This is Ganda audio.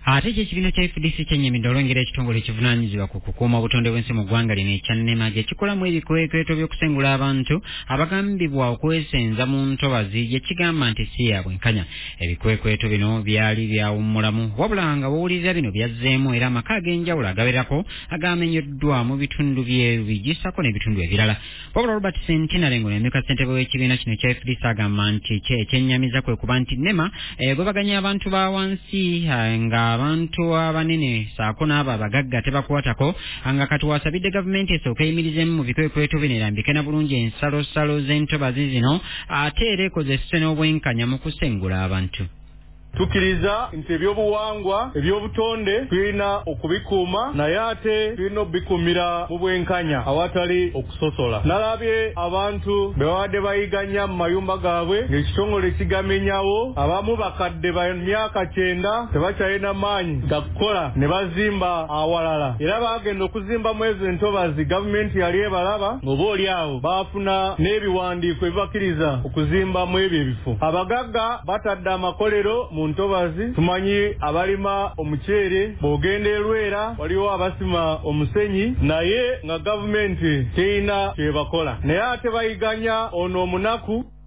Ate ekibiina kya FDC kyennyamidde olwongera ekitongole ekivunaanyizibwa ku kukuuma obutonde bw'ensi mu ggwanga lino ekya ekikolamu ebikwekweto by'okusengula abantu abagambibwa okwesenza mu ntobazi gye kigamba nti si ya bwenkanya. Ebikwekweto bino byali byawummulamu wabula nga bawulirira bino byazzeemu era amaka ag'enjawulo agawerako agamenyeddwa mu bitundu by'Rugissako n'ebitundu ebirala. Wabula Robert Sentinalengo n'emyuka ssentebe w'ekibiina kino kya FDC agamba nti ekyennyamiza kwe kuba nti NEMA gwebaganya abantu ba wansi nga abantu abanene saako n'abo abagagga tebakwatako nga kati wasabidde gavumenti esooka eyimirizemu mu bikwekweto bino erambike na bulungi ensalosalo z'entobazi zino ate era ekozese n'obwenkanya mu kusengula abantu. Tukiriza nti ebyobuwangwa ebyobutonde tulina okubikuuma naye ate tulina okubikumira mu bwenkanya awatali okusosola. Nalabye abantu bewadde bayiganya mu mayumba gaabwe ng'ekitongole kigamenyawo, abamu bakadde ba myaka 9 tebakyalina maanyi gakukola ne bazimba awalala, era bagenda okuzimba mu ezo entobazi gavumenti yali ebalaba oba oli awo baafuna n'ebiwandiiko ebibakiriza okuzimba mu ebyo ebifo. Abagagga batadde amakolero mu ntobazi. Tumanyi abalima omuceere bw'ogenda Elwera waliwo abasima omusenyi naye nga gavumenti terina kyebakola, naye ate bayiganya ono omunaku